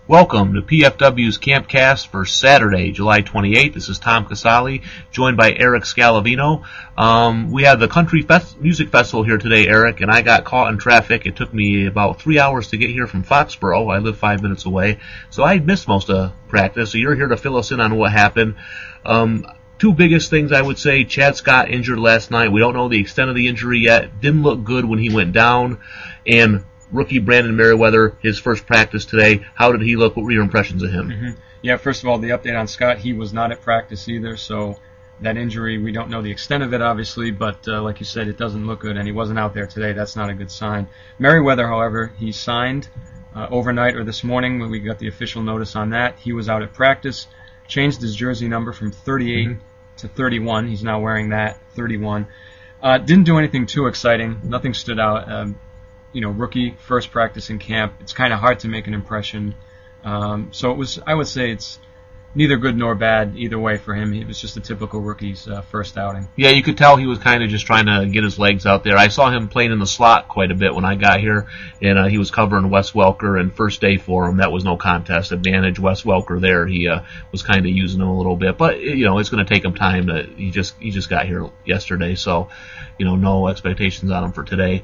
Welcome to PFW's Campcast for Saturday, July 28th. This is Tom Casali, joined by Eric Scalavino. We have the Country Music Festival here today, Eric, and I got caught in traffic. It took me about 3 hours to get here from Foxborough. I live 5 minutes away, so I missed most of practice. So you're here to fill us in on what happened. Two biggest things I would say. Chad Scott injured last night. We don't know the extent of the injury yet. Didn't look good when he went down. And rookie Brandon Merriweather, his first practice today. How did he look? What were your impressions of him? Yeah, first of all, the update on Scott, he was not at practice either, so that injury, we don't know the extent of it, obviously, but like you said, it doesn't look good, and he wasn't out there today. That's not a good sign. Merriweather, however, he signed overnight or this morning when we got the official notice on that. He was out at practice, changed his jersey number from 38 to 31. He's now wearing that, 31. Didn't do anything too exciting. Nothing stood out. Rookie, first practice in camp. It's kind of hard to make an impression. So it was, I would say it's neither good nor bad either way for him. It was just a typical rookie's first outing. Yeah, you could tell he was kind of just trying to get his legs out there. I saw him playing in the slot quite a bit when I got here, and he was covering Wes Welker, and first day for him, that was no contest. Advantage Wes Welker there. He was kind of using him a little bit, but it's going to take him time. He just got here yesterday, so no expectations on him for today.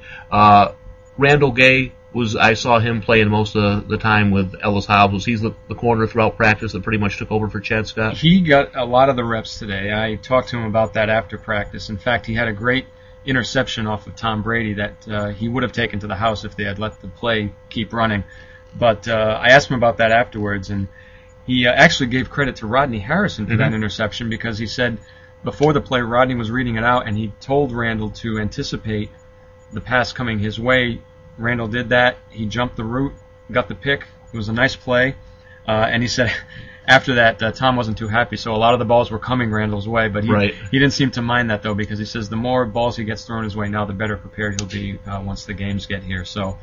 Randall Gay I saw him playing most of the time with Ellis Hobbs. Was he the corner throughout practice that pretty much took over for Chad Scott? He got a lot of the reps today. I talked to him about that after practice. In fact, he had a great interception off of Tom Brady that he would have taken to the house if they had let the play keep running. But I asked him about that afterwards, and he actually gave credit to Rodney Harrison for that interception because he said before the play, Rodney was reading it out, and he told Randall to anticipate the pass coming his way. Randall did that. He jumped the route, got the pick. It was a nice play. And he said after that, Tom wasn't too happy. So a lot of the balls were coming Randall's way, but he didn't seem to mind that, though, because he says the more balls he gets thrown his way now, the better prepared he'll be once the games get here. So,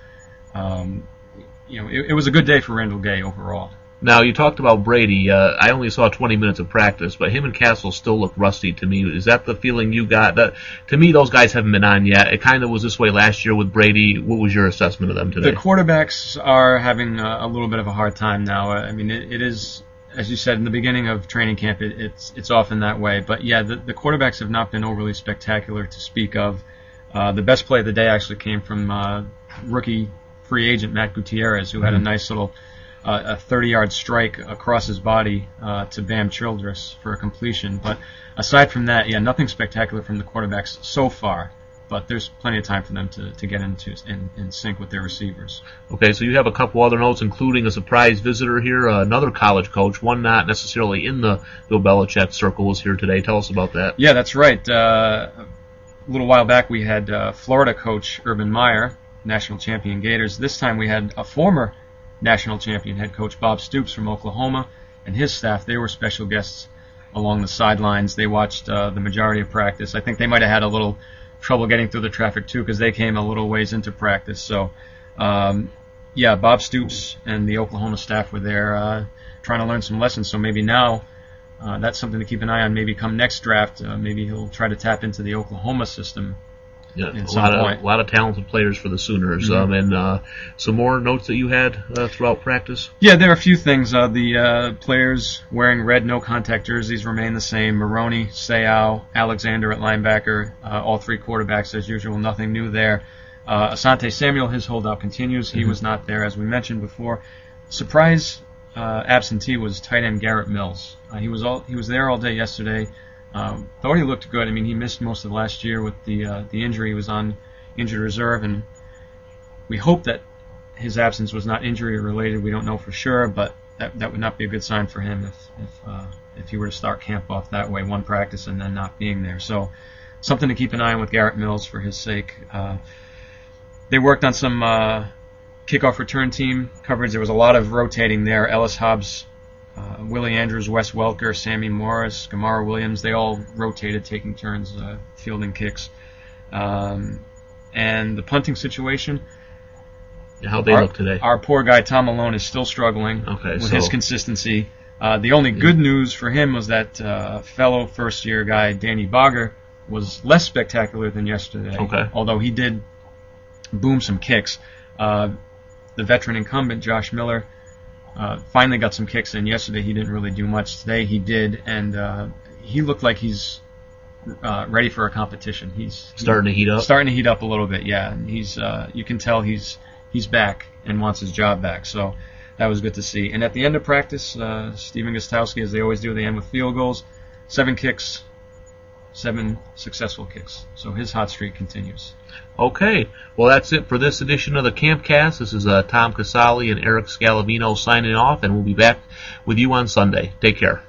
it was a good day for Randall Gay overall. Now, you talked about Brady. I only saw 20 minutes of practice, but him and Castle still look rusty to me. Is that the feeling you got? To me, those guys haven't been on yet. It kind of was this way last year with Brady. What was your assessment of them today? The quarterbacks are having a little bit of a hard time now. I mean, it is, as you said, in the beginning of training camp, it's often that way. But, yeah, the quarterbacks have not been overly spectacular to speak of. The best play of the day actually came from rookie free agent Matt Gutierrez, who had a nice little a 30-yard strike across his body to Bam Childress for a completion. But aside from that, nothing spectacular from the quarterbacks so far. But there's plenty of time for them to get into in sync with their receivers. Okay, so you have a couple other notes, including a surprise visitor here, another college coach, one not necessarily in the Bill Belichick circle, was here today. Tell us about that. Yeah, that's right. A little while back we had Florida coach Urban Meyer, national champion Gators. This time we had a former national champion head coach Bob Stoops from Oklahoma and his staff. They were special guests along the sidelines. They watched the majority of practice. I think they might have had a little trouble getting through the traffic too because they came a little ways into practice. So, Bob Stoops and the Oklahoma staff were there trying to learn some lessons. So maybe now that's something to keep an eye on. Maybe come next draft, maybe he'll try to tap into the Oklahoma system. Yeah, a lot of talented players for the Sooners. And some more notes that you had throughout practice? Yeah, there are a few things. The players wearing red no-contact jerseys remain the same. Maroney, Seau, Alexander at linebacker, all three quarterbacks as usual. Nothing new there. Asante Samuel, his holdout continues. He was not there, as we mentioned before. Surprise absentee was tight end Garrett Mills. He was there all day yesterday. Thought he looked good. I mean, he missed most of last year with the injury. He was on injured reserve, and we hope that his absence was not injury related. We don't know for sure, but that would not be a good sign for him if he were to start camp off that way, one practice and then not being there. So something to keep an eye on with Garrett Mills for his sake. They worked on some kickoff return team coverage. There was a lot of rotating there. Ellis Hobbs, Willie Andrews, Wes Welker, Sammy Morris, Gamara Williams, they all rotated, taking turns fielding kicks. And the punting situation, how'd they look today? Our poor guy Tom Malone is still struggling with his consistency. The only good news for him was that fellow first-year guy Danny Bogger was less spectacular than yesterday, although he did boom some kicks. The veteran incumbent Josh Miller finally got some kicks in. Yesterday he didn't really do much. Today he did, and he looked like he's ready for a competition. He's starting to heat up. Starting to heat up a little bit, yeah. And he's you can tell he's back and wants his job back. So that was good to see. And at the end of practice, Stephen Gostowski, as they always do, they end with field goals. 7 kicks, 7 successful kicks. So his hot streak continues. Okay, well that's it for this edition of the Campcast. This is Tom Casale and Eric Scalavino signing off, and we'll be back with you on Sunday. Take care.